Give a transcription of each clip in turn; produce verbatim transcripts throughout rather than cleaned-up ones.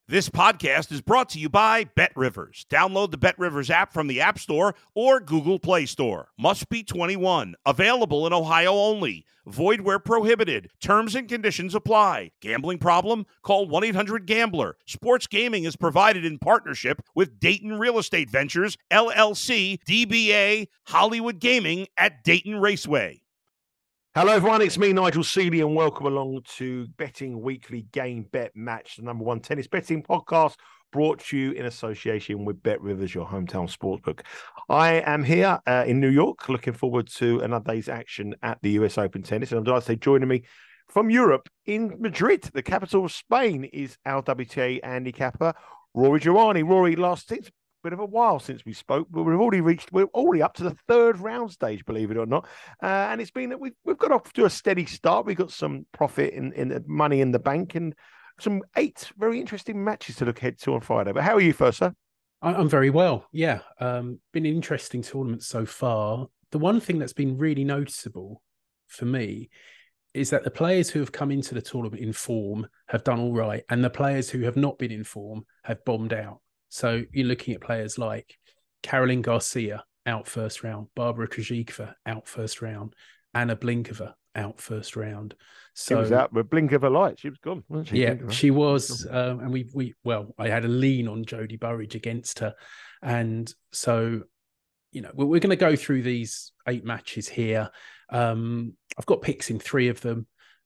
This podcast is brought to you by BetRivers. Download the BetRivers app from the App Store or Google Play Store. Must be twenty-one. Available in Ohio only. Void where prohibited. Terms and conditions apply. Gambling problem? Call one eight hundred gambler. Sports gaming is provided in partnership with Dayton Real Estate Ventures, L L C, D B A, Hollywood Gaming at Dayton Raceway. Hello everyone, it's me, Nigel Seeley, and welcome along to Betting Weekly Game Bet Match, the number one tennis betting podcast brought to you in association with BetRivers, your hometown sportsbook. I am here uh, in New York, looking forward to another day's action at the U S Open Tennis, and I'm delighted to say joining me from Europe in Madrid, the capital of Spain, is our W T A handicapper, Rory Giovanni. Rory, last it's bit of a while since we spoke, but we've already reached, we're already up to the third round stage, believe it or not. Uh, and it's been, we've, we've got off to a steady start. We've got some profit in, in the money in the bank and some eight very interesting matches to look ahead to on Friday. But how are you first, sir? I'm very well. Yeah. Um, been an interesting tournament so far. The one thing that's been really noticeable for me is that the players who have come into the tournament in form have done all right. And the players who have not been in form have bombed out. So you're looking at players like Caroline Garcia out first round, Barbara Krejcikova out first round, Anna Blinkova out first round. So she was out with blink of a light. She was gone, wasn't she? Yeah, she was. Um, and we, we, well, I had a lean on Jodie Burrage against her. And so, you know, we're, we're going to go through these eight matches here. Um, I've got picks in three of them,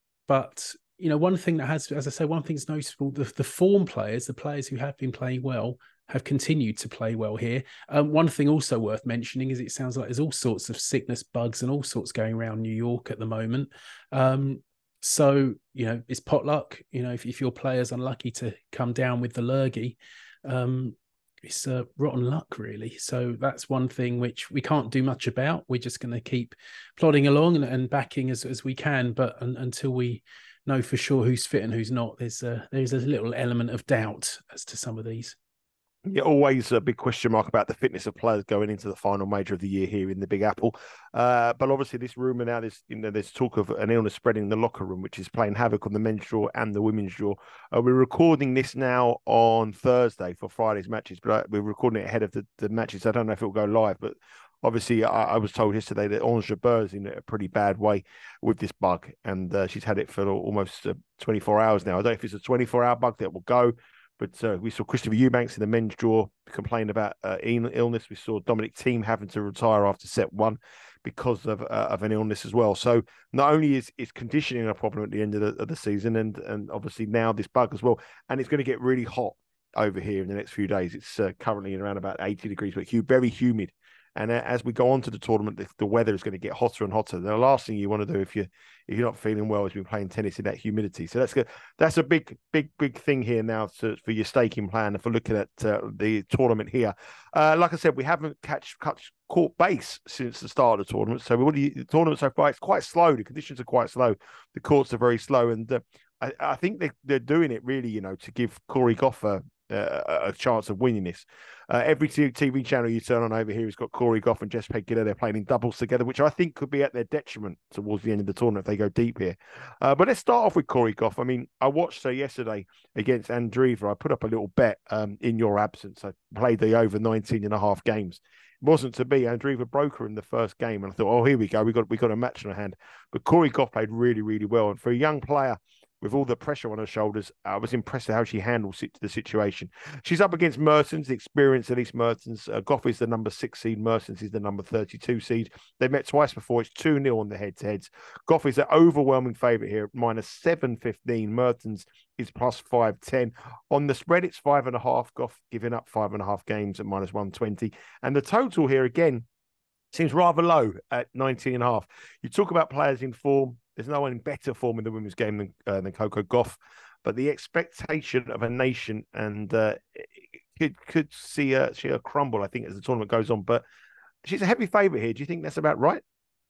but you know, one thing that has, as I say, one thing's noticeable, the, the form players, the players who have been playing well, have continued to play well here. Um, one thing also worth mentioning is it sounds like there's all sorts of sickness bugs and all sorts going around New York at the moment. Um, so, you know, it's potluck. You know, if, if your player's unlucky to come down with the lurgy, um, it's uh, rotten luck, really. So that's one thing which we can't do much about. We're just going to keep plodding along and, and backing as, as we can. But un, until we know for sure who's fit and who's not, there's a, there's a little element of doubt as to some of these. Yeah, always a big question mark about the fitness of players going into the final major of the year here in the Big Apple. Uh, but obviously, this rumour now, there's you know, there's talk of an illness spreading in the locker room, which is playing havoc on the men's draw and the women's draw. Uh, we're recording this now on Thursday for Friday's matches, but we're recording it ahead of the, the matches. I don't know if it will go live, but obviously, I, I was told yesterday that Ons Jabeur is in a pretty bad way with this bug, and uh, she's had it for almost uh, twenty-four hours now. I don't know if it's a twenty-four hour bug that will go. But uh, we saw Christopher Eubanks in the men's draw complain about uh, illness. We saw Dominic Thiem having to retire after set one because of uh, of an illness as well. So not only is, is conditioning a problem at the end of the, of the season, and and obviously now this bug as well, and it's going to get really hot over here in the next few days. It's uh, currently around about eighty degrees, but very humid. And as we go on to the tournament, the, the weather is going to get hotter and hotter. The last thing you want to do if you if you're not feeling well is be playing tennis in that humidity. So that's good. That's a big, big, big thing here now to, for your staking plan and for looking at uh, the tournament here. Uh, like I said, we haven't catch, catch caught base since the start of the tournament. So we the tournament so far it's quite slow. The conditions are quite slow. The courts are very slow, and uh, I, I think they they're doing it really, you know, to give Corey Goff a, a, a chance of winning this. Uh, every T V channel you turn on over here has got Corey Goff and Jess Pegula. They're playing in doubles together, which I think could be at their detriment towards the end of the tournament if they go deep here. Uh, but let's start off with Corey Goff. I mean, I watched her yesterday against Andreeva. I put up a little bet um, in your absence. I played the over nineteen and a half games. It wasn't to be. Andreeva broke her in the first game, and I thought, oh, here we go. We got we got a match in our hand. But Corey Goff played really, really well, and for a young player with all the pressure on her shoulders, I was impressed with how she handled the situation. She's up against Mertens, the experienced Elise Mertens. Uh, Goff is the number six seed. Mertens is the number thirty-two seed. They've met twice before. It's two nil on the head-to-heads. Goff is an overwhelming favourite here, minus seven fifteen. Mertens is plus five ten. On the spread, it's five and a half. Goff giving up five and a half games at minus one twenty. And the total here, again, seems rather low at nineteen and a half. You talk about players in form. There's no one in better form in the women's game than, uh, than Coco Gauff. But the expectation of a nation and uh, could could see her, see her crumble, I think, as the tournament goes on. But she's a heavy favourite here. Do you think that's about right?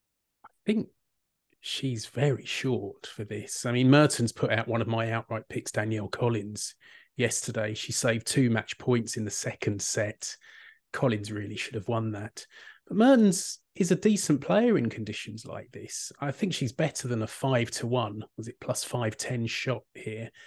I think she's very short for this. I mean, Mertens put out one of my outright picks, Danielle Collins, yesterday. She saved two match points in the second set. Collins really should have won that. But Mertens is a decent player in conditions like this. I think she's better than a five to one. Was it plus five ten shot here?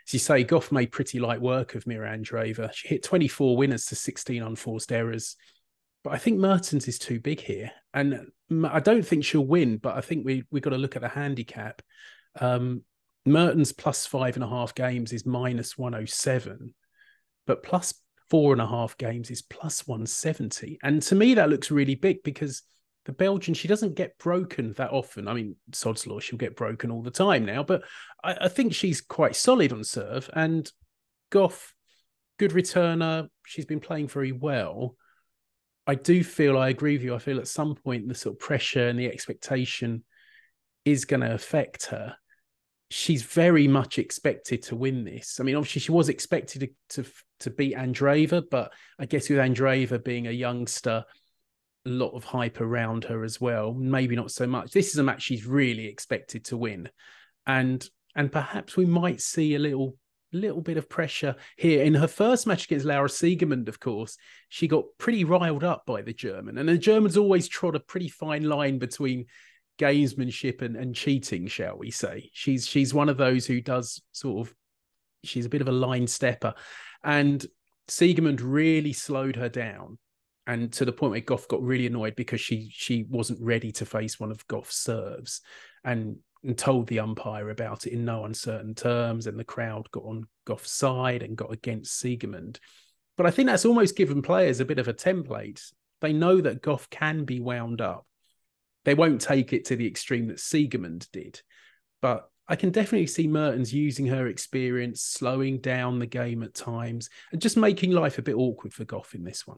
as you say, Goff made pretty light work of Mira Andreeva. She hit twenty-four winners to sixteen unforced errors. But I think Mertens is too big here. And I don't think she'll win, but I think we, we've got to look at the handicap. Um, Mertens plus five and a half games is minus one oh seven, but plus four and a half games is plus one seventy. And to me, that looks really big because the Belgian, she doesn't get broken that often. I mean, sod's law, she'll get broken all the time now, but I, I think she's quite solid on serve. And Goff, good returner. She's been playing very well. I do feel, I agree with you, I feel at some point the sort of pressure and the expectation is going to affect her. She's very much expected to win this. I mean, obviously she was expected to, to, to beat Andreeva, but I guess with Andreeva being a youngster, a lot of hype around her as well. Maybe not so much. This is a match she's really expected to win. And and perhaps we might see a little little bit of pressure here. In her first match against Laura Siegemund, of course, she got pretty riled up by the German. And the Germans always trod a pretty fine line between gamesmanship and, and cheating, shall we say. She's she's one of those who does sort of, she's a bit of a line stepper. And Siegemund really slowed her down. And to the point where Goff got really annoyed because she she wasn't ready to face one of Goff's serves, and, and told the umpire about it in no uncertain terms. And the crowd got on Goff's side and got against Siegemund. But I think that's almost given players a bit of a template. They know that Goff can be wound up. They won't take it to the extreme that Siegemund did. But I can definitely see Mertens using her experience, slowing down the game at times, and just making life a bit awkward for Goff in this one.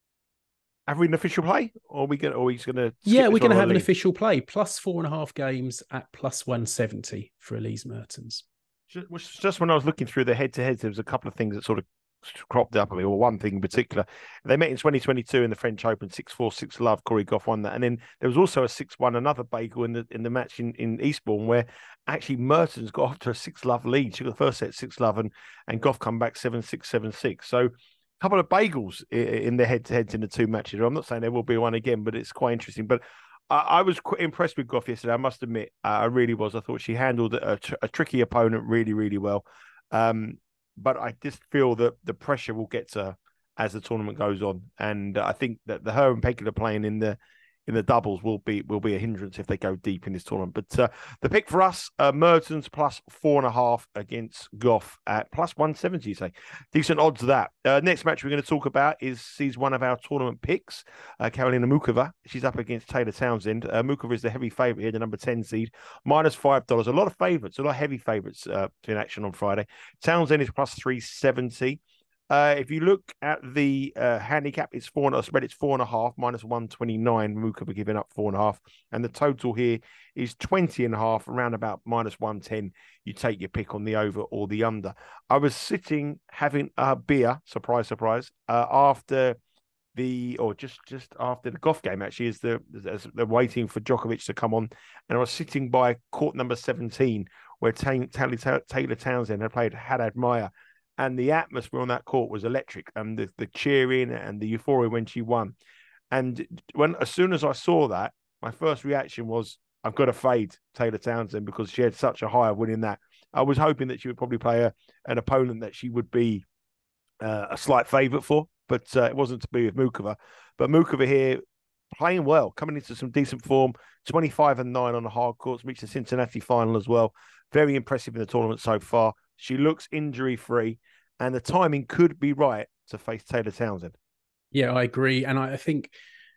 Have we an official play, or are we going? Or are we going to? Yeah, we're going to have an official play. Plus four and a half games at plus one seventy for Elise Mertens. Just, just when I was looking through the head-to-heads, there was a couple of things that sort of cropped up. I mean, or one thing in particular. They met in twenty twenty-two in the French Open, six four, six love. Corey Goff won that, and then there was also a six one, another bagel in the in the match in, in Eastbourne, where actually Mertens got off to a six love lead. She got the first set six love, and and Goff come back seven six, seven six. So. Couple of bagels in the head-to-heads in the two matches. I'm not saying there will be one again, but it's quite interesting. But I, I was quite impressed with Goff yesterday. I must admit, uh, I really was. I thought she handled a, tr- a tricky opponent really, really well. Um, but I just feel that the pressure will get to her as the tournament goes on, and uh, I think that the her and Pegula playing in the in the doubles will be will be a hindrance if they go deep in this tournament. But uh, the pick for us, uh, Mertens plus four and a half against Goff at plus one seventy, you say. Decent odds of that. Uh, next match we're going to talk about is sees one of our tournament picks, uh, Karolina Muchova. She's up against Taylor Townsend. Uh, Muchova is the heavy favourite here, the number ten seed, minus five dollars. A lot of favourites, a lot of heavy favourites uh, in action on Friday. Townsend is plus three seventy. Uh, if you look at the uh, handicap, it's four and a spread. It's four and a half minus one twenty nine. Muchova giving up four and a half, and the total here is twenty and a half, around about minus one ten. You take your pick on the over or the under. I was sitting having a beer, surprise, surprise, uh, after the or just just after the Goff game. Actually, as the as they're waiting for Djokovic to come on, and I was sitting by court number seventeen, where Taylor Townsend had played Haddad Maia. And the atmosphere on that court was electric, and the, the cheering and the euphoria when she won. And when as soon as I saw that, my first reaction was, I've got to fade Taylor Townsend because she had such a high of winning that. I was hoping that she would probably play a, an opponent that she would be uh, a slight favourite for, but uh, it wasn't to be with Muchova. But Muchova here playing well, coming into some decent form, twenty-five and nine on the hard courts, reached the Cincinnati final as well. Very impressive in the tournament so far. She looks injury-free, and the timing could be right to face Taylor Townsend. Yeah, I agree. And I think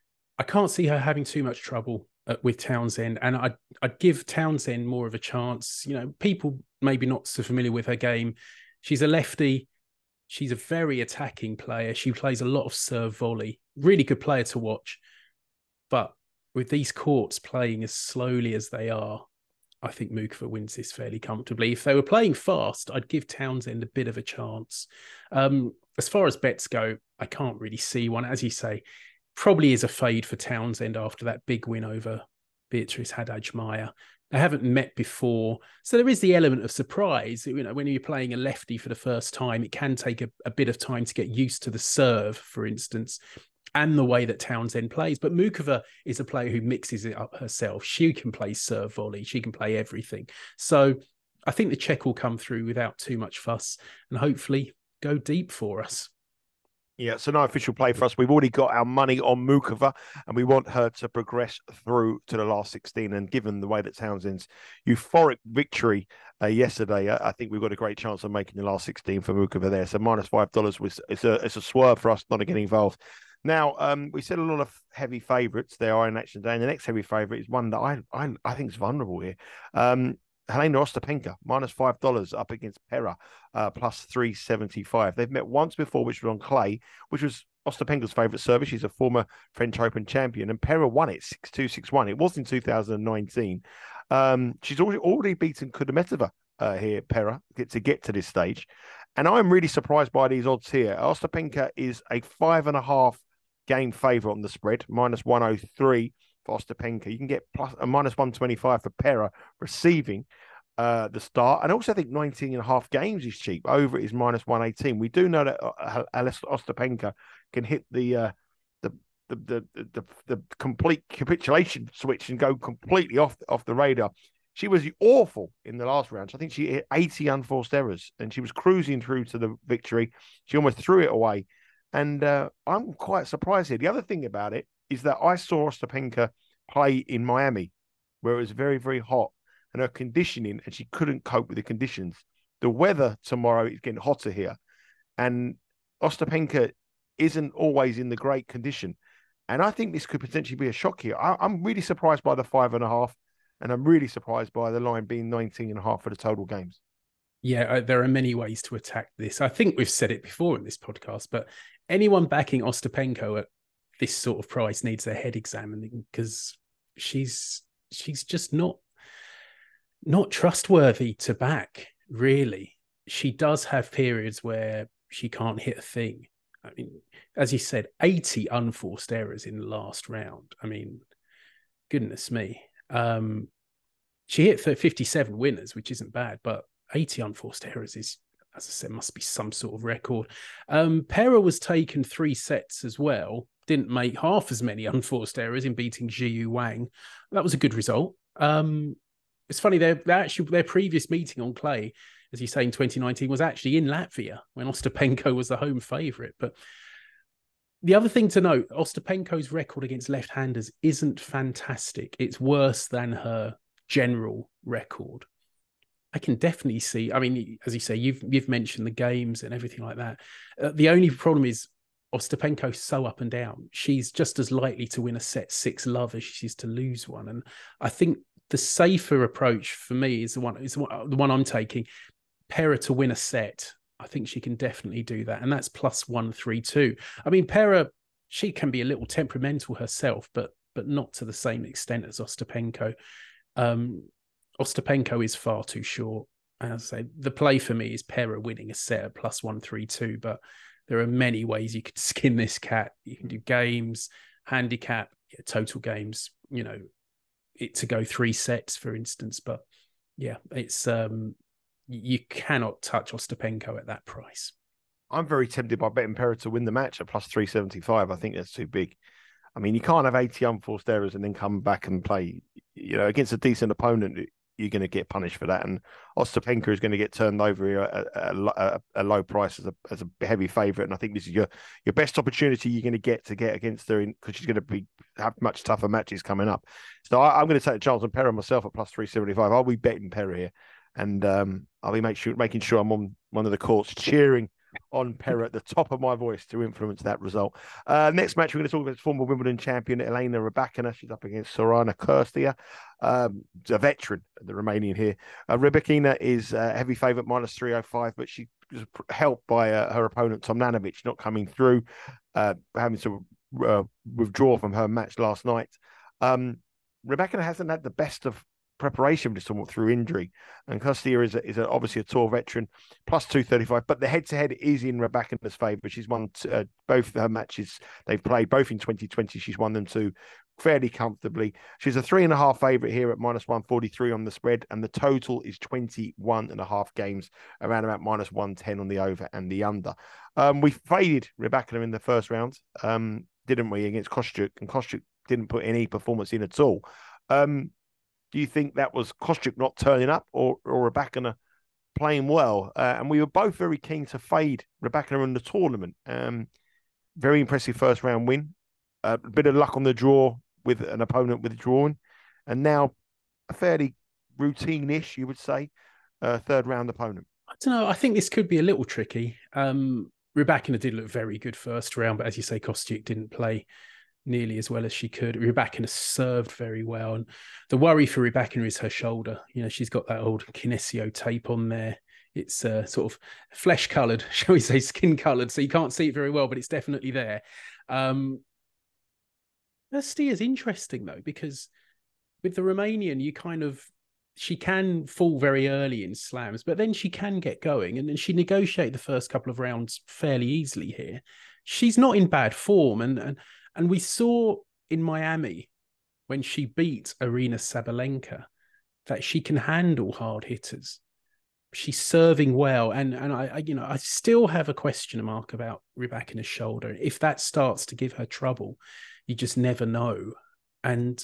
I can't see her having too much trouble uh, with Townsend. And I'd, I'd give Townsend more of a chance. You know, people maybe not so familiar with her game. She's a lefty. She's a very attacking player. She plays a lot of serve volley. Really good player to watch. But with these courts playing as slowly as they are, I think Muchova wins this fairly comfortably. If they were playing fast, I'd give Townsend a bit of a chance. Um, as far as bets go, I can't really see one. As you say, probably is a fade for Townsend after that big win over Beatrice Haddad-Maia. They haven't met before. So there is the element of surprise. You know, when you're playing a lefty for the first time, it can take a, a bit of time to get used to the serve, for instance, and the way that Townsend plays. But Muchova is a player who mixes it up herself. She can play serve volley. She can play everything. So I think the check will come through without too much fuss and hopefully go deep for us. Yeah, so no official play for us. We've already got our money on Mukova, and we want her to progress through to the last sixteen. And given the way that Townsend's euphoric victory uh, yesterday, I, I think we've got a great chance of making the last sixteen for Mukova there. So minus five dollars was it's a it's a swerve for us not to get involved. Now, um, we said a lot of heavy favourites there are in action today, and the next heavy favourite is one that I I, I think is vulnerable here. Um, Helena Ostapenko, minus five dollars up against Pera, uh, plus three seventy-five. They've met once before, which was on clay, which was Ostapenko's favourite service. She's a former French Open champion, and Pera won it six two, six one. It was in two thousand nineteen. Um, she's already, already beaten Kudermetova uh, here, Pera, to get to this stage. And I'm really surprised by these odds here. Ostapenko is a five and a half game favourite on the spread, minus one oh three. For Ostapenko. You can get plus a minus one twenty-five for Pera receiving uh, the start. And also I think nineteen and a half games is cheap. Over is minus one eighteen. We do know that uh, Ostapenko can hit the, uh, the, the, the, the, the complete capitulation switch and go completely off, off the radar. She was awful in the last round. I think she hit eighty unforced errors and she was cruising through to the victory. She almost threw it away. And uh, I'm quite surprised here. The other thing about it is that I saw Ostapenko play in Miami, where it was very, very hot, and her conditioning, and she couldn't cope with the conditions. The weather tomorrow is getting hotter here, and Ostapenko isn't always in the great condition. And I think this could potentially be a shock here. I, I'm really surprised by the five and a half, and I'm really surprised by the line being nineteen and a half for the total games. Yeah, there are many ways to attack this. I think we've said it before in this podcast, but anyone backing Ostapenko at this sort of price needs their head examining because she's she's just not not trustworthy to back, really. She does have periods where she can't hit a thing. I mean, as you said, eighty unforced errors in the last round. I mean, goodness me. Um, she hit fifty-seven winners, which isn't bad, but eighty unforced errors is, as I said, must be some sort of record. Um, Pera was taken three sets as well. Didn't make half as many unforced errors in beating Zhiyu Wang. That was a good result. Um, it's funny, their, their, actually, their previous meeting on clay, as you say, in twenty nineteen, was actually in Latvia when Ostapenko was the home favourite. But the other thing to note, Ostapenko's record against left-handers isn't fantastic. It's worse than her general record. I can definitely see, I mean, as you say, you've you've mentioned the games and everything like that. Uh, the only problem is Ostapenko's so up and down. She's just as likely to win a set six love as she is to lose one. And I think the safer approach for me is the one is the one, the one I'm taking. Pera to win a set. I think she can definitely do that. And that's plus one thirty-two. I mean, Pera, she can be a little temperamental herself, but but not to the same extent as Ostapenko. Um, Ostapenko is far too short. As I say, the play for me is Pera winning a set at plus one thirty-two, but there are many ways you could skin this cat. You can do games, handicap, yeah, total games, you know, it to go three sets, for instance. But yeah, it's um, you cannot touch Ostapenko at that price. I'm very tempted by betting Pera to win the match at plus three seventy-five. I think that's too big. I mean, you can't have eighty unforced errors and then come back and play, you know, against a decent opponent. You're going to get punished for that. And Ostapenko is going to get turned over here at a, a, a low price as a as a heavy favourite. And I think this is your your best opportunity you're going to get to get against her because she's going to be have much tougher matches coming up. So I, I'm going to take a chance on Pera myself at plus three seventy-five. I'll be betting Pera here. And um, I'll be make sure, making sure I'm on one of the courts cheering on Pera at the top of my voice to influence that result. Uh, next match, we're going to talk about former Wimbledon champion Elena Rybakina. She's up against Sorana Cirstea, um, a veteran, the Romanian here. Uh, Rybakina is a heavy favourite, minus three oh five, but she was helped by uh, her opponent, Tomljanovic, not coming through, uh, having to uh, withdraw from her match last night. Um, Rybakina hasn't had the best of preparation for this tournament through injury, and Cirstea is a, is a, obviously a tour veteran, plus two thirty-five, but the head-to-head is in Rybakina's favour. She's won uh, both her matches they've played, both in twenty twenty. She's won them two fairly comfortably. She's a three and a half favourite here at minus one forty-three on the spread, and the total is twenty-one and a half games, around about minus one ten on the over and the under. Um, we faded Rybakina in the first round, um, didn't we, against Kostyuk, and Kostyuk didn't put any performance in at all. Um, Do you think that was Kostyuk not turning up, or or Rybakina playing well? Uh, and we were both very keen to fade Rybakina in the tournament. Um, very impressive first round win. Uh, a bit of luck on the draw with an opponent withdrawing, and now a fairly routine-ish, you would say, uh, third round opponent. I don't know. I think this could be a little tricky. Um, Rybakina did look very good first round, but as you say, Kostyuk didn't play nearly as well as she could. Rybakina served very well. And the worry for Rybakina is her shoulder. You know, she's got that old kinesio tape on there. It's uh, sort of flesh-coloured, shall we say, skin-coloured, so you can't see it very well, but it's definitely there. Um, Hrsty is interesting, though, because with the Romanian, you kind of, she can fall very early in slams, but then she can get going, and then she negotiated the first couple of rounds fairly easily here. She's not in bad form, and and and we saw in Miami when she beat Aryna Sabalenka that she can handle hard hitters. She's serving well, and and I, I you know I still have a question mark about Rybakina's shoulder. If that starts to give her trouble, you just never know. And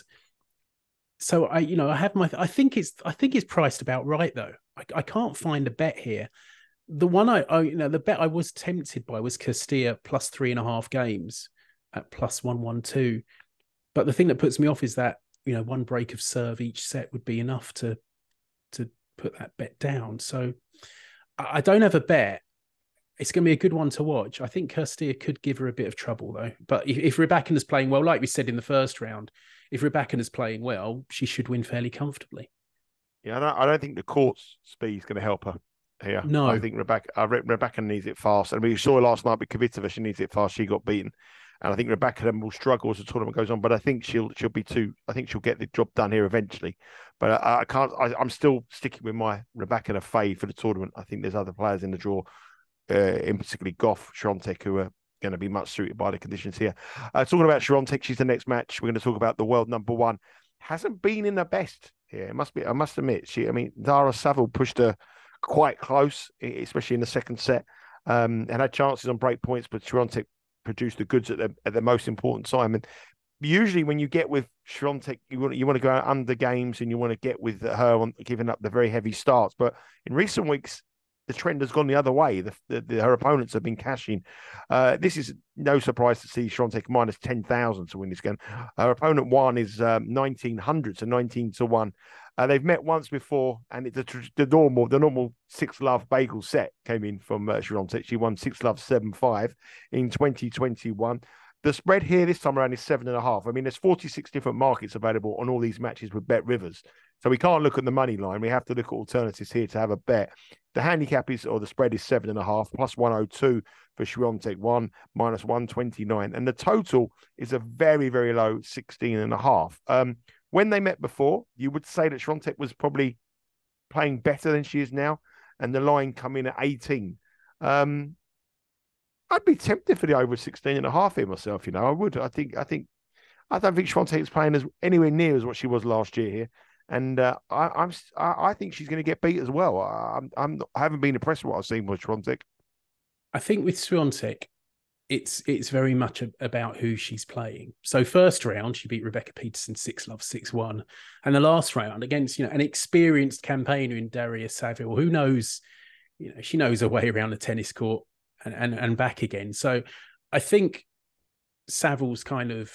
so I, you know, I have my. I think it's. I think it's priced about right though. I, I can't find a bet here. The one I, I, you know, the bet I was tempted by was Castilla plus three and a half games at plus one one two. But the thing that puts me off is that, you know, one break of serve each set would be enough to to put that bet down. So I, I don't have a bet. It's going to be a good one to watch. I think Castilla could give her a bit of trouble though. But if, if Rybakina's playing well, like we said in the first round, if Rybakina's playing well, she should win fairly comfortably. Yeah, I don't, I don't think the court's speed is going to help her here. No. I think Rebecca, I Rybakina needs it fast. And we saw last night with Kvitova, she needs it fast. She got beaten. And I think Rybakina will struggle as the tournament goes on. But I think she'll she'll be too, I think she'll get the job done here eventually. But I, I can't, I, I'm still sticking with my Rybakina fade for the tournament. I think there's other players in the draw, uh, in particularly Goff, Świątek, who are going to be much suited by the conditions here. Uh, talking about Świątek, she's the next match. We're going to talk about the world number one. Hasn't been in the best here. It must be. I must admit. She. I mean, Zara Saville pushed her quite close, especially in the second set, um, and had chances on break points. But Świątek produced the goods at the at the most important time. And usually, when you get with Świątek, you want you want to go out under games and you want to get with her on giving up the very heavy starts. But in recent weeks, the trend has gone the other way. The, the, the, her opponents have been cashing. Uh, this is no surprise to see Świątek minus ten thousand to win this game. Her opponent one is um, nineteen hundred, so nineteen to one. Uh, they've met once before, and it, the, the normal the normal six love bagel set came in from uh, Świątek. She won six love seven five in twenty twenty-one. The spread here this time around is seven and a half. I mean, there's forty-six different markets available on all these matches with Bet Rivers. So we can't look at the money line. We have to look at alternatives here to have a bet. The handicap is, or the spread is seven and a half, plus one oh two for Świątek, one, minus one twenty-nine. And the total is a very, very low sixteen and a half. Um, when they met before, you would say that Świątek was probably playing better than she is now, and the line come in at eighteen. Um, I'd be tempted for the over sixteen and a half here myself, you know. I would. I think, I think, I don't think Świątek is playing as anywhere near as what she was last year here. And uh, I, I'm, I think she's going to get beat as well. I'm, I'm, I haven't been impressed with what I've seen with Świątek. I think with Świątek, it's it's very much a, about who she's playing. So first round, she beat Rebecca Peterson six love six one, and the last round against you know an experienced campaigner in Daria Saville, who knows, you know, she knows her way around the tennis court and and, and back again. So I think Saville's kind of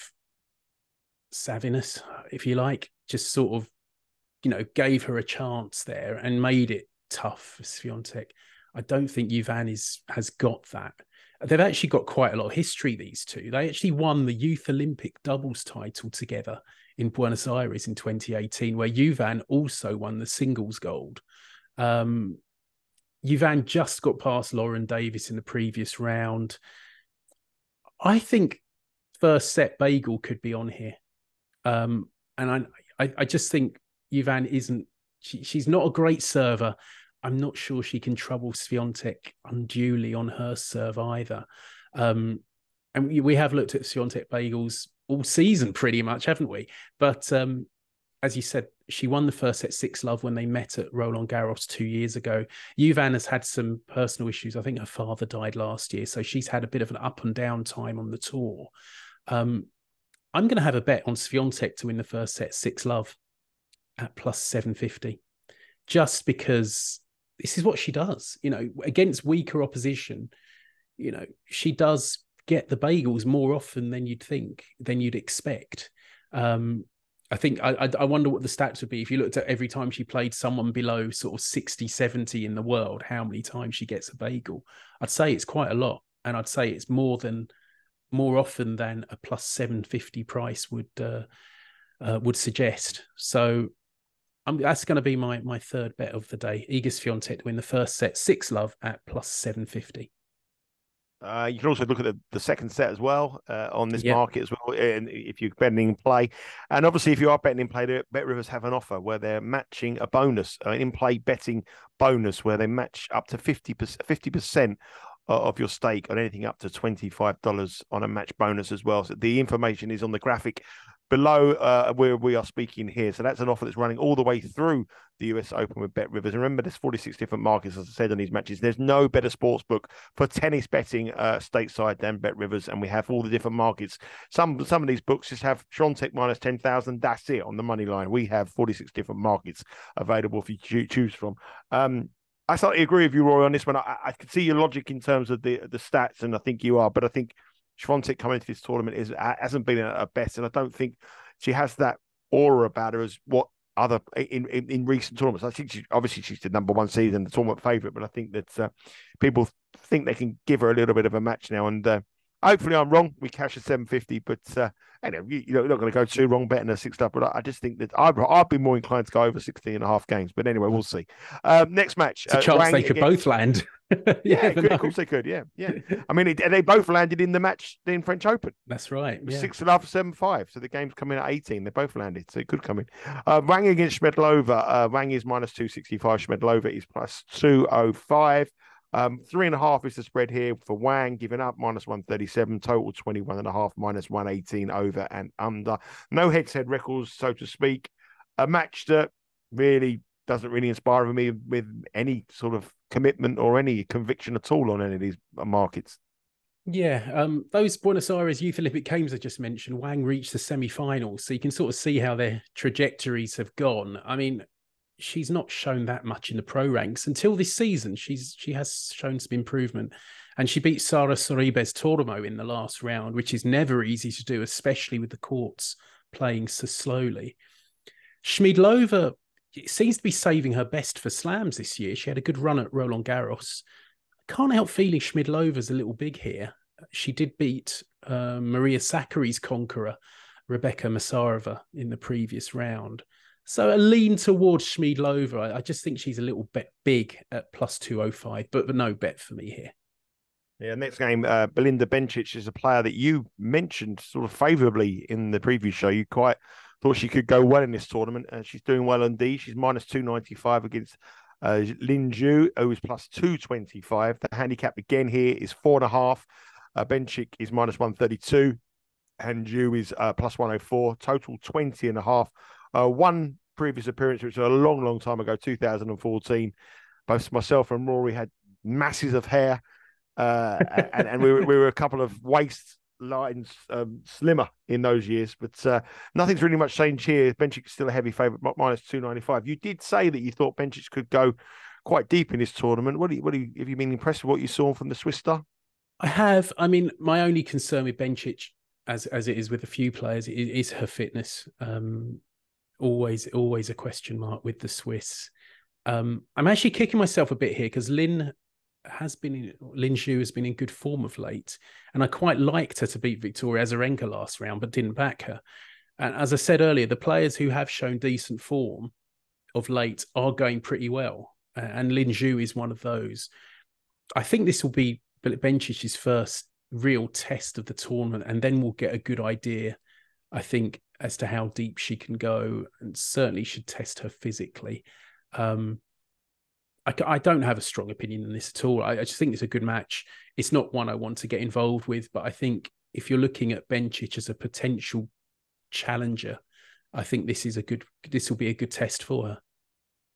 savviness, if you like, just sort of, you know, gave her a chance there and made it tough for Świątek. I don't think Juvan is has got that. They've actually got quite a lot of history, these two. They actually won the Youth Olympic doubles title together in Buenos Aires in twenty eighteen, where Juvan also won the singles gold. Um, Juvan just got past Lauren Davis in the previous round. I think first set bagel could be on here. Um, and I, I, I just think Juvan isn't, she, she's not a great server. I'm not sure she can trouble Świątek unduly on her serve either. Um, and we, we have looked at Świątek bagels all season pretty much, haven't we? But um, as you said, she won the first set six love when they met at Roland Garros two years ago. Juvan has had some personal issues. I think her father died last year, so she's had a bit of an up and down time on the tour. Um, I'm going to have a bet on Świątek to win the first set six love. at plus seven fifty, just because this is what she does. You know, against weaker opposition, you know, she does get the bagels more often than you'd think, than you'd expect. Um, I think, I, I wonder what the stats would be if you looked at every time she played someone below sort of sixty, seventy in the world, how many times she gets a bagel. I'd say it's quite a lot. And I'd say it's more than, more often than a plus seven fifty price would, uh, uh, would suggest. So um, that's going to be my, my third bet of the day. Iga Swiatek to win the first set, six love at plus seven fifty. Uh, you can also look at the, the second set as well uh, on this Yep. market as well, and if you're betting in play. And obviously, if you are betting in play, Bet Rivers have an offer where they're matching a bonus, an in-play betting bonus, where they match up to fifty percent, fifty percent of your stake on anything up to twenty-five dollars on a match bonus as well. So the information is on the graphic below uh, where we are speaking here. So that's an offer that's running all the way through the U S Open with Bet Rivers. And remember, there's forty-six different markets, as I said, on these matches. There's no better sports book for tennis betting uh, stateside than Bet Rivers, and we have all the different markets. Some some of these books just have Swiatek minus ten thousand. That's it on the money line. We have forty-six different markets available for you to choose from. Um, I slightly agree with you, Roy, on this one. I, I can see your logic in terms of the the stats, and I think you are. But I think Swiatek coming into this tournament is hasn't been a, a bet, and I don't think she has that aura about her as what other in, in, in recent tournaments. I think she, obviously she's the number one seed and the tournament favourite, but I think that uh, people think they can give her a little bit of a match now, and uh, hopefully I'm wrong. We cash a seven fifty, but uh, anyway, you, you're not going to go too wrong betting a six up. But I, I just think that I'd, I'd be more inclined to go over sixteen and a half games. But anyway, we'll see. Um, next match, It's a uh, chance Wang they could against... both land. yeah, could, of course they could. Yeah, yeah. I mean, it, they both landed in the match in French Open. That's right. Yeah. Six and a half, seven five. So the game's coming at eighteen. They both landed, so it could come in. Uh, Wang against Shmedlova. Uh, Wang is minus two sixty five. Shmedlova is plus two oh five. Um, three and a half is the spread here for Wang, giving up minus one thirty-seven, total twenty-one and a half, minus one eighteen over and under. No head-to-head records, so to speak. A match that really doesn't really inspire me with any sort of commitment or any conviction at all on any of these markets. Yeah, um, those Buenos Aires Youth Olympic Games I just mentioned, Wang reached the semi-finals, so you can sort of see how their trajectories have gone. I mean, she's not shown that much in the pro ranks until this season. She's she has shown some improvement, and she beat Sara Sorribes Tormo in the last round, which is never easy to do, especially with the courts playing so slowly. Shmedlova seems to be saving her best for slams this year. She had a good run at Roland Garros. I can't help feeling Shmedlova's a little big here. She did beat uh, Maria Sakkari's conqueror, Rebecca Masarova, in the previous round. So a lean towards Shmedlova. I just think she's a little bit big at plus two oh five, but, but no bet for me here. Yeah, next game, uh, Belinda Bencic is a player that you mentioned sort of favourably in the previous show. You quite thought she could go well in this tournament, and she's doing well indeed. She's minus two ninety-five against uh, Lin Zhu, who is plus two twenty-five. The handicap again here is four and a half. Uh, Bencic is minus one thirty-two, and Zhu is uh, plus one oh four. Total twenty and a half. Uh, one previous appearance, which was a long, long time ago, two thousand fourteen. Both myself and Rory had masses of hair, uh, and, and we, were, we were a couple of waist lines um, slimmer in those years, but uh, nothing's really much changed here. Bencic is still a heavy favourite, minus two ninety-five. You did say that you thought Bencic could go quite deep in this tournament. What do you, what do you, have you been impressed with what you saw from the Swiss star? I have. I mean, my only concern with Bencic, as as it is with a few players, is, is her fitness. Um, always, always a question mark with the Swiss. Um, I'm actually kicking myself a bit here because Lin has been in, Lin Zhu has been in good form of late, and I quite liked her to beat Victoria Azarenka last round, but didn't back her. And as I said earlier, the players who have shown decent form of late are going pretty well, and Lin Zhu is one of those. I think this will be Bencic's first real test of the tournament, and then we'll get a good idea, I think, as to how deep she can go, and certainly should test her physically. Um, I, I don't have a strong opinion on this at all. I, I just think it's a good match. It's not one I want to get involved with, but I think if you're looking at Bencic as a potential challenger, I think this is a good. This will be a good test for her.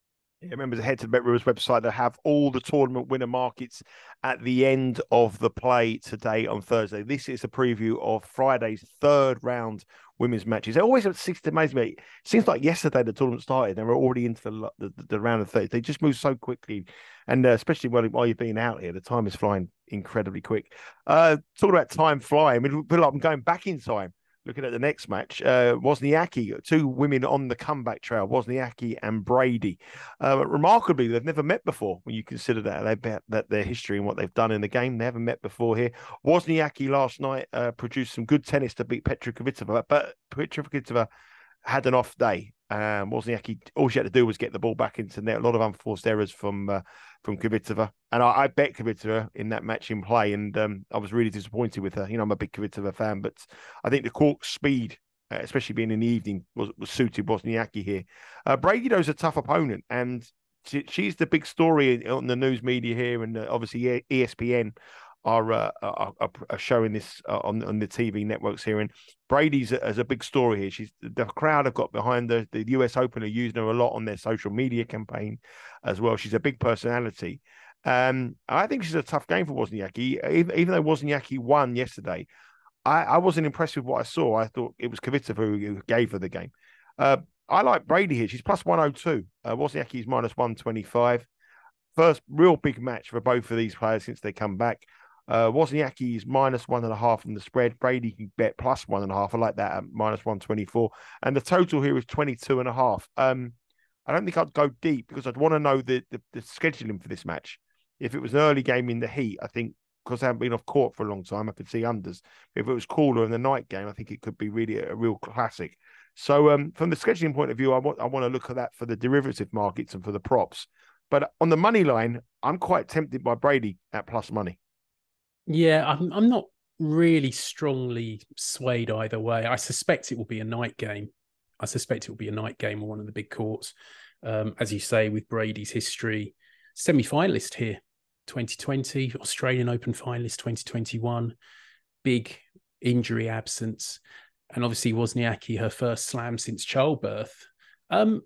Yeah, remember to head to the Bet Rivers website. They have all the tournament winner markets at the end of the play today on Thursday. This is a preview of Friday's third round women's matches. They're always at six to amazing me. It seems like yesterday the tournament started. They were already into the the, the round of thirty. They just move so quickly, and uh, especially while, while you're being out here, the time is flying incredibly quick. Uh, talking about time flying, I mean, feel like I'm going back in time. Looking at the next match, uh, Wozniacki, two women on the comeback trail, Wozniacki and Brady. Uh, remarkably, they've never met before when you consider that, they, that their history and what they've done in the game. They haven't met before here. Wozniacki last night uh, produced some good tennis to beat Petra Kvitova, but Petra Kvitova had an off day. Um, Wozniacki, all she had to do was get the ball back into net. A lot of unforced errors from uh, from Kvitova. And I, I bet Kvitova in that match in play, and um, I was really disappointed with her. You know, I'm a big Kvitova fan, but I think the court speed, uh, especially being in the evening, was, was suited Wozniacki here. Uh, Brady, though, is a tough opponent, and she, she's the big story on the news media here, and uh, obviously E S P N are, uh, are, are showing this uh, on, on the T V networks here. And Brady's a, as a big story here. She's the crowd have got behind her. The U S Open are using her a lot on their social media campaign as well. She's a big personality. Um, I think she's a tough game for Wozniacki. Even, even though Wozniacki won yesterday, I, I wasn't impressed with what I saw. I thought it was Kvitova who, who gave her the game. Uh, I like Brady here. She's plus one oh two. Uh, Wozniacki's minus one twenty-five. First real big match for both of these players since they come back. Uh, Wozniacki is minus one and a half from the spread. Brady can bet plus one and a half. I like that at minus one twenty-four. And the total here is twenty-two and a half. Um, I don't think I'd go deep because I'd want to know the, the, the scheduling for this match. If it was an early game in the heat, I think because I haven't been off court for a long time, I could see unders. If it was cooler in the night game, I think it could be really a, a real classic. So um, from the scheduling point of view, I want I want to look at that for the derivative markets and for the props. But on the money line, I'm quite tempted by Brady at plus money. Yeah, I'm I'm not really strongly swayed either way. I suspect it will be a night game. I suspect it will be a night game on one of the big courts. Um, as you say, with Brady's history, semi-finalist here, twenty twenty, Australian Open finalist twenty twenty-one, big injury absence, and obviously Wozniacki, her first slam since childbirth. Um,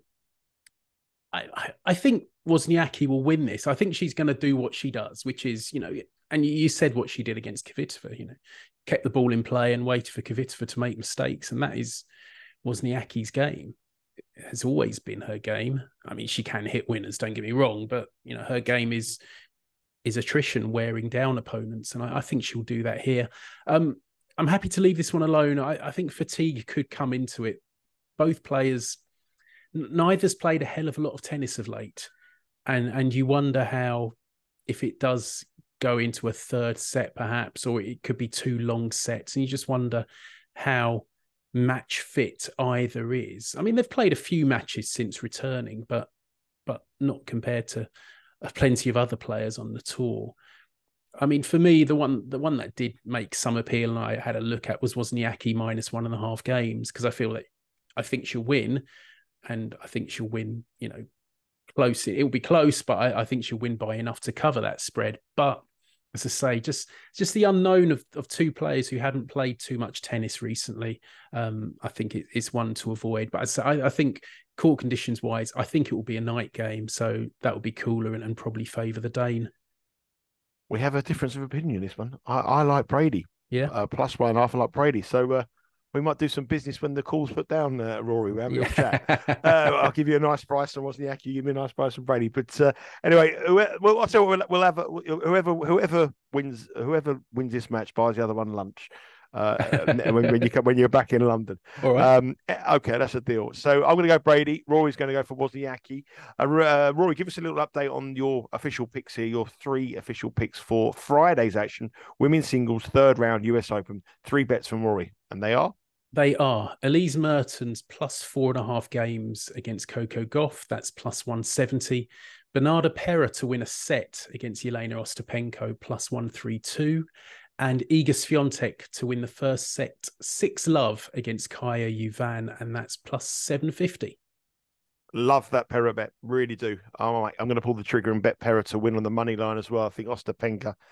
I, I, I think Wozniacki will win this. I think she's going to do what she does, which is, you know, and you said what she did against Kvitova, you know, kept the ball in play and waited for Kvitova to make mistakes. And that is Wozniacki's game. It has always been her game. I mean, she can hit winners, don't get me wrong, but, you know, her game is is attrition, wearing down opponents. And I, I think she'll do that here. Um, I'm happy to leave this one alone. I, I think fatigue could come into it. Both players, neither's played a hell of a lot of tennis of late. And, and you wonder how, if it does go into a third set perhaps, or it could be two long sets, and you just wonder how match fit either is. I mean, they've played a few matches since returning, but but not compared to plenty of other players on the tour. I mean, for me, the one the one that did make some appeal, and I had a look at, was Wozniacki minus one and a half games, because I feel that I think she'll win, and I think she'll win, you know, close. It will be close, but I, I think she'll win by enough to cover that spread. But as I say, just just the unknown of, of two players who hadn't played too much tennis recently. Um, I think it, it's one to avoid. But as I, say, I, I think court conditions wise, I think it will be a night game, so that will be cooler and, and probably favour the Dane. We have a difference of opinion in this one. I, I like Brady. Yeah, uh, plus one and a half. I like Brady. So. Uh, We might do some business when the call's put down, uh, Rory. We're having yeah. a chat. uh, I'll give you a nice price on Wozniacki. You give me a nice price on Brady. But uh, anyway, well, I'll tell you what, we'll, we'll have a, whoever whoever wins whoever wins this match buys the other one lunch. Uh, when, when you come when you're back in London. All right. Um, okay, that's a deal. So I'm going to go Brady. Rory's going to go for Wozniacki. Uh, uh, Rory, give us a little update on your official picks here. Your three official picks for Friday's action: women's singles, third round, U S Open. Three bets from Rory, and they are. They are Elise Mertens plus four and a half games against Coco Gauff. That's plus one seventy. Bernarda Pera to win a set against Jelena Ostapenko plus one thirty-two. And Iga Swiatek to win the first set six love against Kaya Juvan, and that's plus seven fifty. Love that Pera bet, really do. I'm, I'm going to pull the trigger and bet Pera to win on the money line as well. I think Ostapenko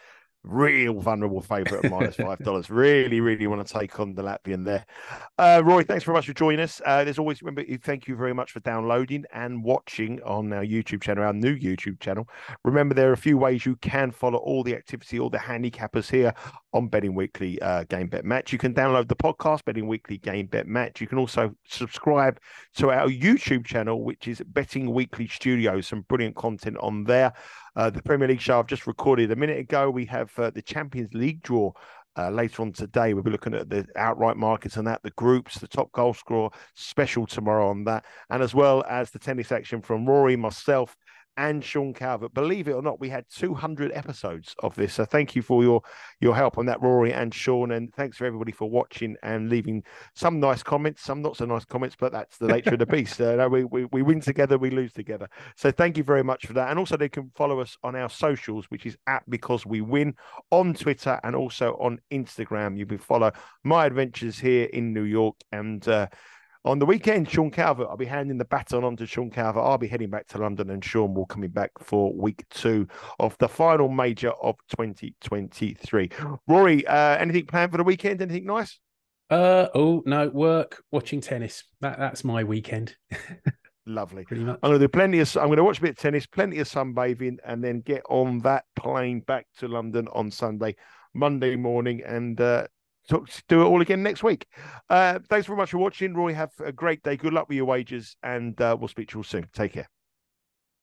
real vulnerable favourite at minus five dollars. Really, really want to take on the Latvian there. Uh, Roy, thanks very much for joining us. Uh, there's always, remember, thank you very much for downloading and watching on our YouTube channel, our new YouTube channel. Remember, there are a few ways you can follow all the activity, all the handicappers here on Betting Weekly uh, Game Bet Match. You can download the podcast, Betting Weekly Game Bet Match. You can also subscribe to our YouTube channel, which is Betting Weekly Studios. Some brilliant content on there. Uh, the Premier League show I've just recorded a minute ago. We have uh, the Champions League draw uh, later on today. We'll be looking at the outright markets and that, the groups, the top goal scorer special tomorrow on that, and as well as the tennis action from Rory, myself, and Sean Calvert. Believe it or not, we had two hundred episodes of this. So thank you for your your help on that, Rory and Sean. And thanks for everybody for watching and leaving some nice comments, some not so nice comments, but that's the nature of the beast. Uh, we, we, we win together, we lose together. So thank you very much for that. And also they can follow us on our socials, which is at Because We Win on Twitter and also on Instagram. You can follow my adventures here in New York. And uh, on the weekend, Sean Calvert, I'll be handing the baton on to Sean Calvert. I'll be heading back to London and Sean will coming back for week two of the final major of twenty twenty-three. Rory, uh, anything planned for the weekend? Anything nice? Uh oh no, work, watching tennis. That that's my weekend. Lovely. Pretty much. I'm going to do plenty of. I'm going to watch a bit of tennis, plenty of sunbathing, and then get on that plane back to London on Sunday, Monday morning, and uh, talk, do it all again next week. Uh, thanks very much for watching, Roy. Have a great day. Good luck with your wagers, and uh, we'll speak to you all soon. Take care.